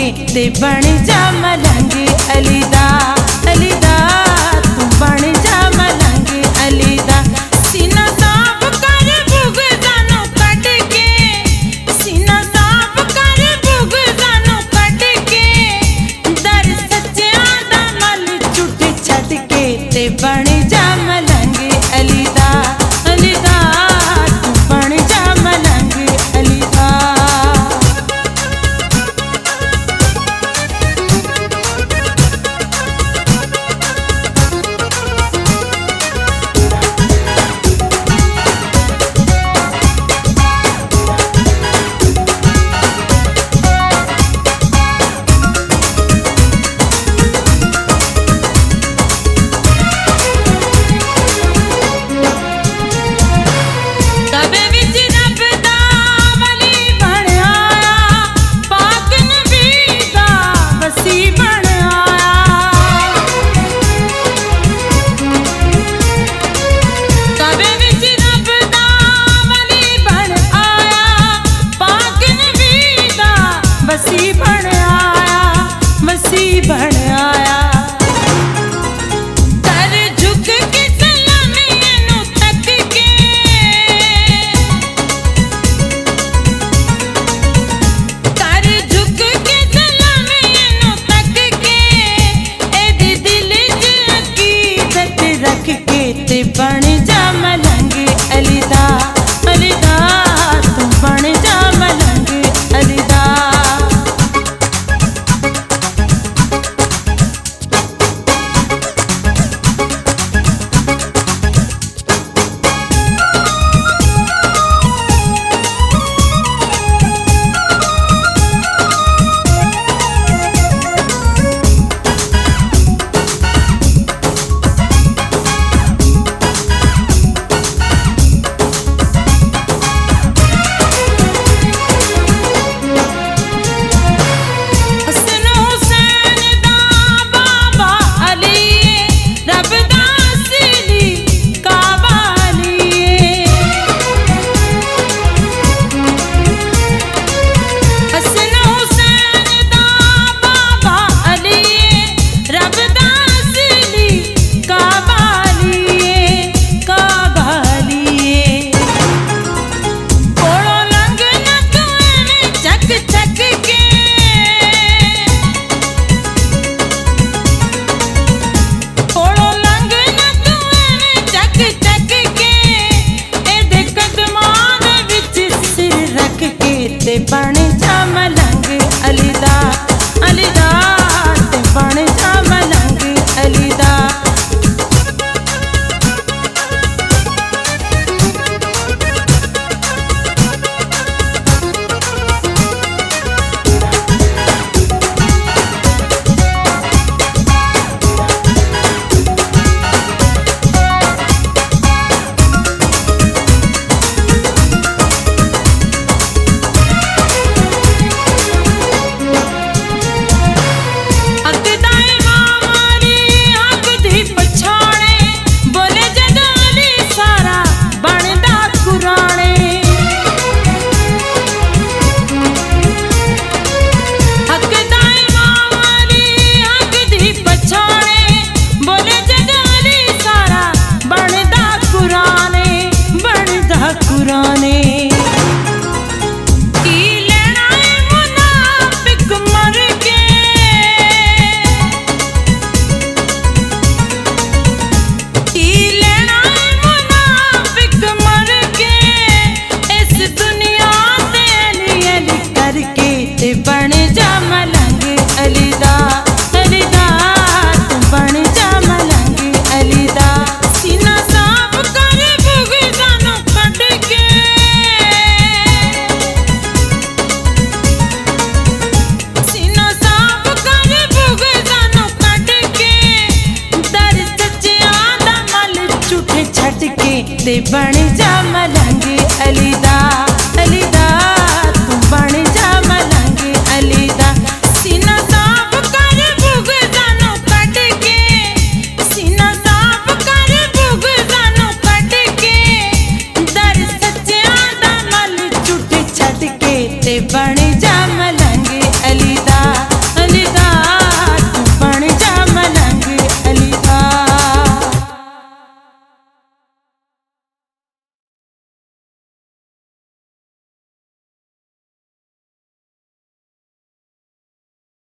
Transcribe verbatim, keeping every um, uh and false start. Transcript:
ते बन जा मलंग अली दा, अली दा तू बन जा मलंग अली दा। सीना साफ कर बुग़्ज़ां नूं कढ के, सीना साफ कर बुग़्ज़ां नूं कढ के, दर सच्चियां दा मल झूठ छड्ड के ते बन जा मलंग अली दा, अली दा तू बन जा मलंग अली दा। ते बन जा मलंग अली दा, अली दा तू बन जा मलंग अली दा। ते बन जा मलंग अली दा, अली दा ते बन जा मलंग अली दा। ते बन जा मलंग अली दा, अली दा तू बन जा मलंग अली दा। सीना साफ कर बुग़्ज़ां नूं कढ के, सीना साफ कर बुग़्ज़ां नूं कढ के, दर सच्चियां दा मल झूठ छड्ड के ते बन जा मलंग अली दा, अली दा तू बन जा मलंग अली दा। सीना साफ कर बुग़्ज़ां नूं कढ के, सीना साफ कर बुग़्ज़ां नूं कढ के, दर सच्चियां दा मल झूठ छड्ड के ते बन जा